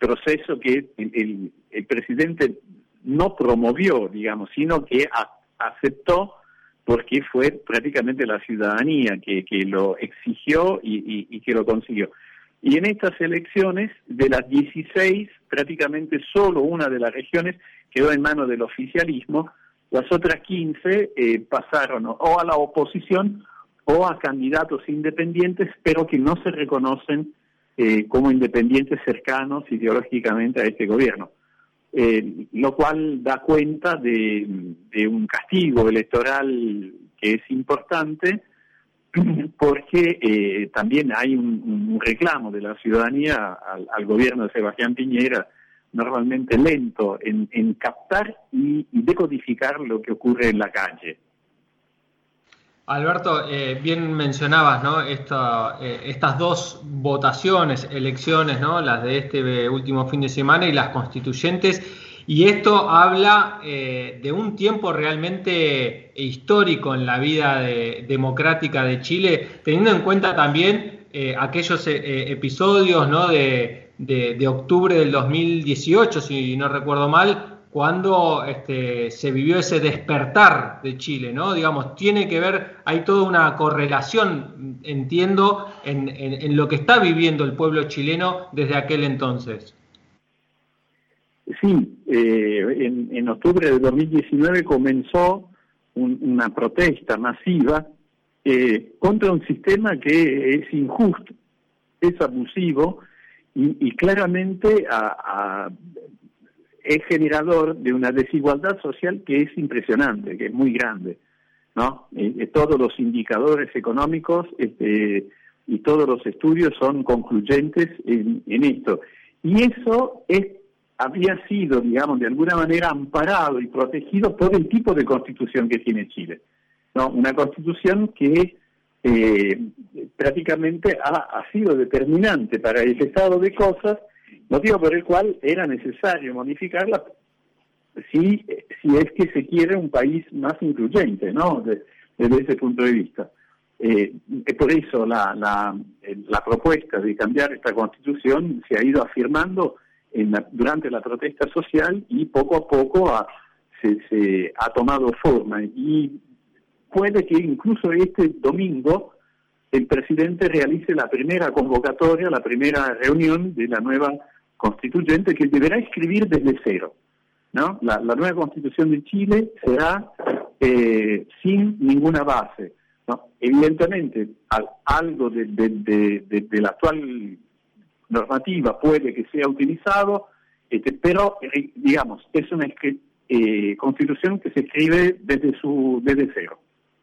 Speaker 8: proceso que el, el, el presidente no promovió, digamos, sino que a, aceptó porque fue prácticamente la ciudadanía que, que lo exigió y, y, y que lo consiguió. Y en estas elecciones, de las dieciséis, prácticamente solo una de las regiones quedó en manos del oficialismo, las otras quince eh, pasaron o a la oposición o a candidatos independientes, pero que no se reconocen eh, como independientes cercanos ideológicamente a este gobierno. Eh, lo cual da cuenta de, de un castigo electoral que es importante, porque eh, también hay un, un reclamo de la ciudadanía al, al gobierno de Sebastián Piñera, normalmente lento en, en captar y, y decodificar lo que ocurre en la calle.
Speaker 2: Alberto, eh, bien mencionabas, ¿no? Esta, eh, estas dos votaciones, elecciones, ¿no? Las de este último fin de semana y las constituyentes, y esto habla eh, de un tiempo realmente histórico en la vida de, democrática de Chile, teniendo en cuenta también eh, aquellos eh, episodios, ¿no? de, de, de octubre del dos mil dieciocho, si no recuerdo mal, cuando este, se vivió ese despertar de Chile, ¿no? Digamos, tiene que ver, hay toda una correlación, entiendo, en, en, en lo que está viviendo el pueblo chileno desde aquel entonces.
Speaker 8: Sí, eh, en, en octubre de dos mil diecinueve comenzó un, una protesta masiva eh, contra un sistema que es injusto, es abusivo y, y claramente a, a es generador de una desigualdad social que es impresionante, que es muy grande, ¿no? Eh, todos los indicadores económicos este, y todos los estudios son concluyentes en, en esto. Y eso es, había sido, digamos, de alguna manera amparado y protegido por el tipo de constitución que tiene Chile, ¿no? Una constitución que eh, prácticamente ha, ha sido determinante para el estado de cosas, motivo por el cual era necesario modificarla si, si es que se quiere un país más incluyente, ¿no? De, desde ese punto de vista. Eh, por eso la, la, la propuesta de cambiar esta constitución se ha ido afirmando en la, durante la protesta social y poco a poco ha, se, se ha tomado forma. Y puede que incluso este domingo el presidente realice la primera convocatoria, la primera reunión de la nueva constituyente que deberá escribir desde cero, ¿no? La, la nueva constitución de Chile será eh, sin ninguna base, ¿no? Evidentemente, al, algo de, de, de, de, de la actual normativa puede que sea utilizado, este, pero eh, digamos, es una eh, constitución que se escribe desde su desde cero.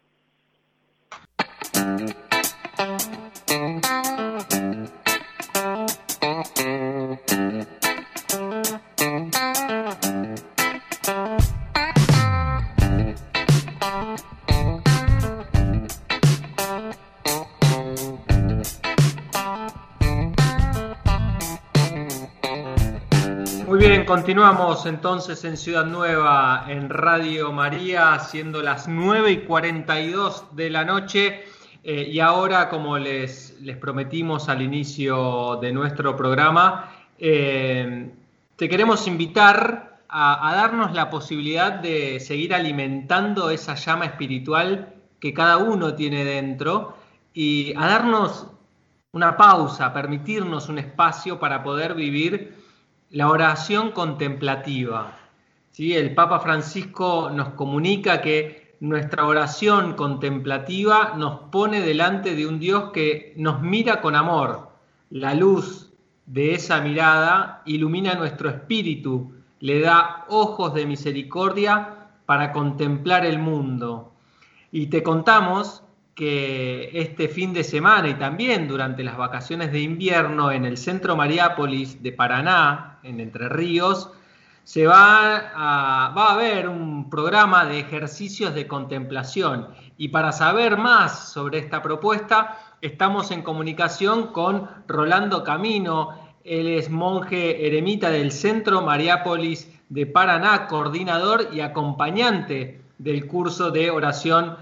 Speaker 2: Muy bien, continuamos entonces en Ciudad Nueva, en Radio María, siendo las nueve y cuarenta y dos de la noche. Eh, y ahora, como les, les prometimos al inicio de nuestro programa, eh, te queremos invitar a, a darnos la posibilidad de seguir alimentando esa llama espiritual que cada uno tiene dentro y a darnos una pausa, a permitirnos un espacio para poder vivir la oración contemplativa. ¿Sí? El Papa Francisco nos comunica que nuestra oración contemplativa nos pone delante de un Dios que nos mira con amor. La luz de esa mirada ilumina nuestro espíritu, le da ojos de misericordia para contemplar el mundo. Y te contamos que este fin de semana y también durante las vacaciones de invierno en el Centro Mariápolis de Paraná, en Entre Ríos, se va a, va a haber un programa de ejercicios de contemplación. Y para saber más sobre esta propuesta, estamos en comunicación con Rolando Camino. Él es monje eremita del Centro Mariápolis de Paraná, coordinador y acompañante del curso de oración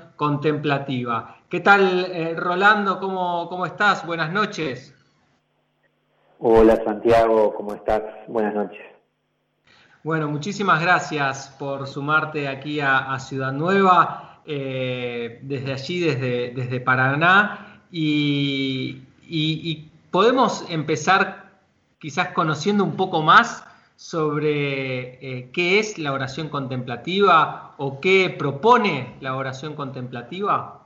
Speaker 2: contemplativa. ¿Qué tal, eh, Rolando? ¿Cómo, cómo estás? Buenas noches.
Speaker 9: Hola Santiago, ¿cómo estás? Buenas noches.
Speaker 2: Bueno, muchísimas gracias por sumarte aquí a, a Ciudad Nueva, eh, desde allí, desde, desde Paraná, y, y, y podemos empezar quizás conociendo un poco más sobre eh, qué es la oración contemplativa o qué propone la oración contemplativa.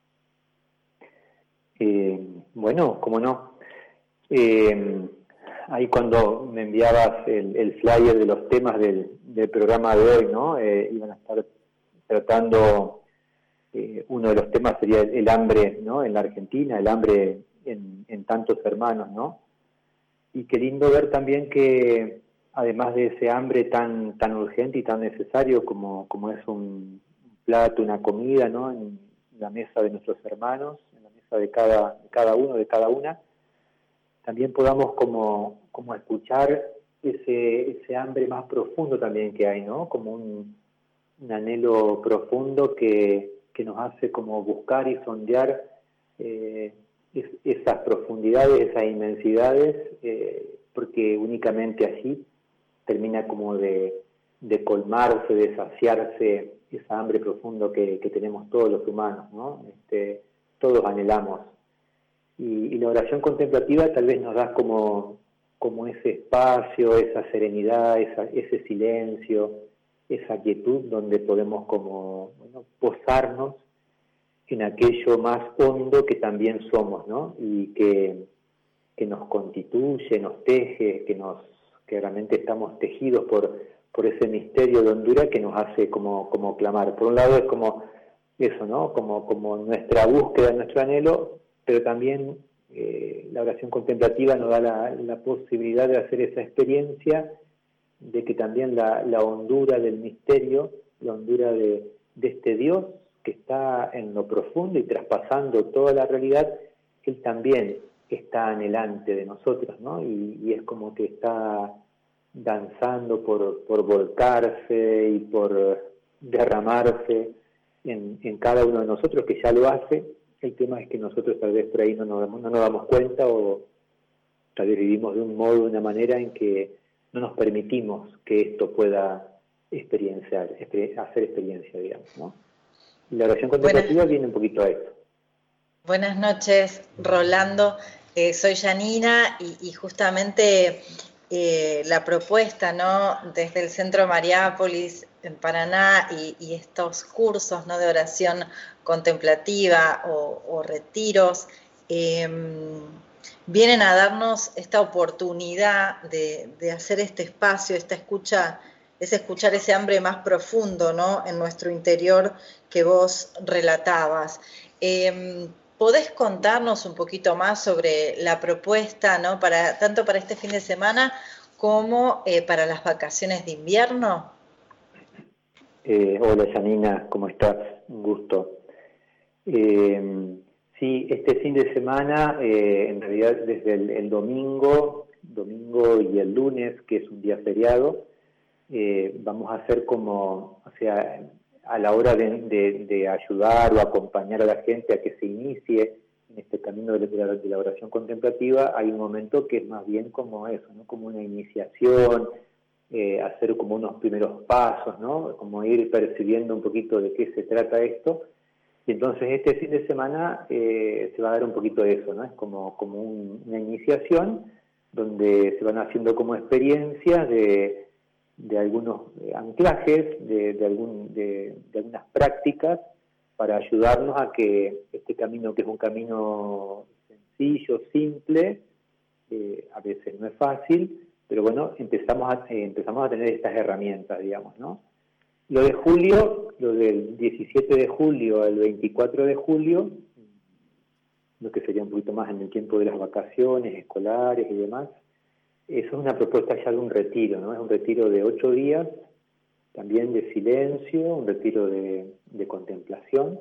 Speaker 9: Eh, bueno, cómo no. Eh, ahí cuando me enviabas el, el flyer de los temas del, del programa de hoy, ¿no? Eh, iban a estar tratando, eh, uno de los temas sería el, el hambre, ¿no? En la Argentina, el hambre en, en tantos hermanos, ¿no? Y qué lindo ver también que, además de ese hambre tan tan urgente y tan necesario como, como es un plato, una comida, ¿no? En la mesa de nuestros hermanos, en la mesa de cada, de cada uno, de cada una, también podamos como, como escuchar ese, ese hambre más profundo también que hay, ¿no? Como un, un anhelo profundo que, que nos hace como buscar y sondear eh, es, esas profundidades, esas inmensidades, eh, porque únicamente así termina como de, de colmarse, de saciarse esa hambre profundo que, que tenemos todos los humanos, ¿no? Este, todos anhelamos. Y, y la oración contemplativa tal vez nos da como, como ese espacio, esa serenidad, esa, ese silencio, esa quietud donde podemos como, bueno, posarnos en aquello más hondo que también somos, ¿no? Y que, que nos constituye, nos teje, que nos que realmente estamos tejidos por, por ese misterio de hondura que nos hace como, como clamar. Por un lado es como eso, ¿no? Como, como nuestra búsqueda, nuestro anhelo, pero también eh, la oración contemplativa nos da la, la posibilidad de hacer esa experiencia de que también la, la hondura del misterio, la hondura de, de este Dios que está en lo profundo y traspasando toda la realidad, Él también está anhelante de nosotros, ¿no? Y, y es como que está danzando por, por volcarse y por derramarse en, en cada uno de nosotros, que ya lo hace. El tema es que nosotros tal vez por ahí no nos, no nos damos cuenta, o tal vez vivimos de un modo, de una manera en que no nos permitimos que esto pueda experienciar, exper- hacer experiencia, digamos, ¿no? Y la oración contemplativa Buenas. viene un poquito a eso.
Speaker 1: Buenas noches, Rolando. Eh, soy Janina y, y justamente eh, la propuesta, ¿no? Desde el Centro Mariápolis en Paraná y, y estos cursos, ¿no? De oración contemplativa o, o retiros eh, vienen a darnos esta oportunidad de, de hacer este espacio, esta escucha, es escuchar ese hambre más profundo, ¿no? En nuestro interior que vos relatabas. Eh, ¿Podés contarnos un poquito más sobre la propuesta, ¿no? Para, tanto para este fin de semana como eh, para las vacaciones de invierno?
Speaker 9: Eh, hola Janina, ¿cómo estás? Un gusto. Eh, sí, este fin de semana, eh, en realidad desde el, el domingo, domingo y el lunes, que es un día feriado, eh, vamos a hacer como, o sea, a la hora de, de, de ayudar o acompañar a la gente a que se inicie en este camino de la, de la oración contemplativa, hay un momento que es más bien como eso, ¿no? Como una iniciación, eh, hacer como unos primeros pasos, ¿no? Como ir percibiendo un poquito de qué se trata esto. Y entonces este fin de semana eh, se va a dar un poquito de eso, ¿no? Es como, como un, una iniciación donde se van haciendo como experiencias de de algunos anclajes, de, de, algún, de, de algunas prácticas para ayudarnos a que este camino, que es un camino sencillo, simple, eh, a veces no es fácil, pero bueno, empezamos a, eh, empezamos a tener estas herramientas, digamos, ¿no? Lo de julio, lo del diecisiete de julio al veinticuatro de julio, lo que sería un poquito más en el tiempo de las vacaciones escolares y demás, eso es una propuesta ya de un retiro, ¿no? Es un retiro de ocho días, también de silencio, un retiro de, de contemplación,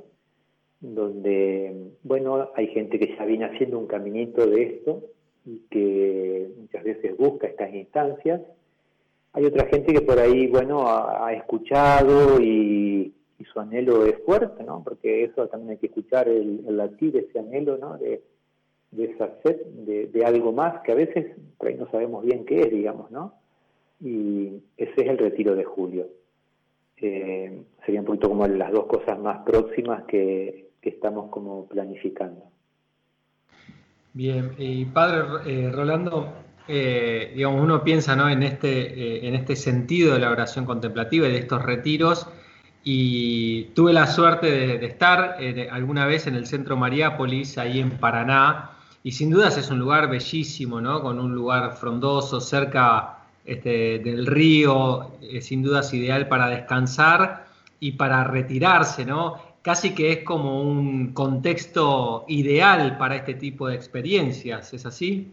Speaker 9: donde, bueno, hay gente que ya viene haciendo un caminito de esto y que muchas veces busca estas instancias. Hay otra gente que por ahí, bueno, ha, ha escuchado y, y su anhelo es fuerte, ¿no? Porque eso también hay que escuchar, el, el latir, ese anhelo, ¿no? De, de esa sed de, de algo más que a veces por ahí no sabemos bien qué es, digamos, ¿no? Y ese es el retiro de julio. Eh, sería un poquito como las dos cosas más próximas que, que estamos como planificando.
Speaker 2: Bien, y padre eh, Rolando, eh, digamos, uno piensa, ¿no?, en este, eh, en este sentido de la oración contemplativa y de estos retiros, y tuve la suerte de, de estar eh, alguna vez en el Centro Mariápolis, ahí en Paraná, y sin dudas es un lugar bellísimo, ¿no?, con un lugar frondoso, cerca este, del río, eh, sin dudas ideal para descansar y para retirarse, ¿no? Casi que es como un contexto ideal para este tipo de experiencias, ¿es así?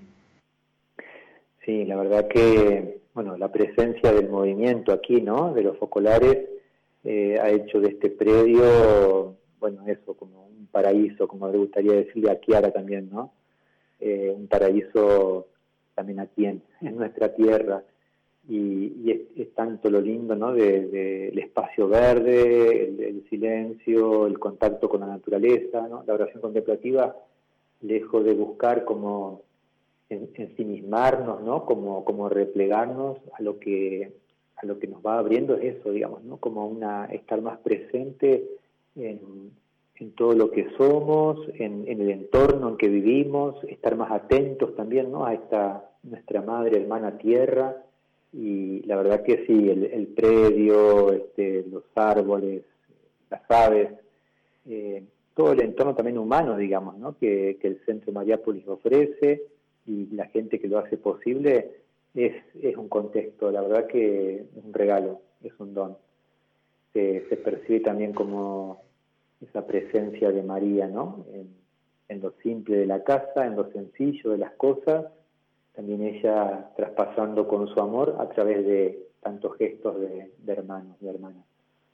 Speaker 9: Sí, la verdad que, bueno, la presencia del movimiento aquí, ¿no?, de los focolares, eh, ha hecho de este predio, bueno, eso, como un paraíso, como le gustaría decirle a Kiara también, ¿no? Eh, un paraíso también aquí en, en nuestra tierra. Y, y es, es tanto lo lindo, ¿no?, del de, de espacio verde, el, el silencio, el contacto con la naturaleza, ¿no? La oración contemplativa, lejos de buscar como en, ensimismarnos, ¿no?, como, como replegarnos a lo que a lo que nos va abriendo, es eso, digamos, ¿no?, como una estar más presente en, en todo lo que somos, en, en el entorno en que vivimos, estar más atentos también, ¿no?, a esta nuestra madre hermana tierra. Y la verdad que sí, el, el predio, este, los árboles, las aves, eh, todo el entorno también humano, digamos, ¿no?, que, que el Centro Mariápolis ofrece, y la gente que lo hace posible, es, es un contexto, la verdad que es un regalo, es un don. Se, se percibe también como esa presencia de María, ¿no?, en, en lo simple de la casa, en lo sencillo de las cosas, también ella traspasando con su amor a través de tantos gestos de, de hermanos, de hermanas.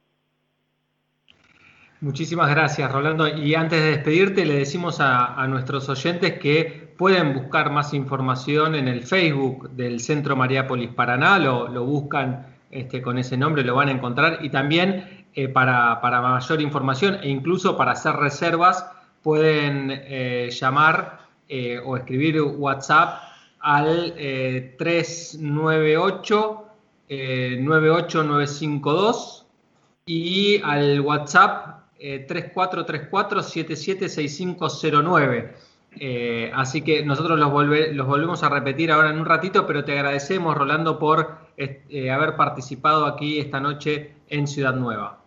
Speaker 2: Muchísimas gracias, Rolando. Y antes de despedirte, le decimos a, a nuestros oyentes que pueden buscar más información en el Facebook del Centro Mariápolis Paraná, lo, lo buscan este, con ese nombre, lo van a encontrar, y también eh, para, para mayor información e incluso para hacer reservas pueden eh, llamar eh, o escribir WhatsApp al eh, tres nueve ocho, nueve ocho nueve cinco dos y al WhatsApp eh, tres cuatro tres cuatro, siete siete seis cinco cero nueve. Eh, así que nosotros los, volve, los volvemos a repetir ahora en un ratito, pero te agradecemos, Rolando, por eh, haber participado aquí esta noche en Ciudad Nueva.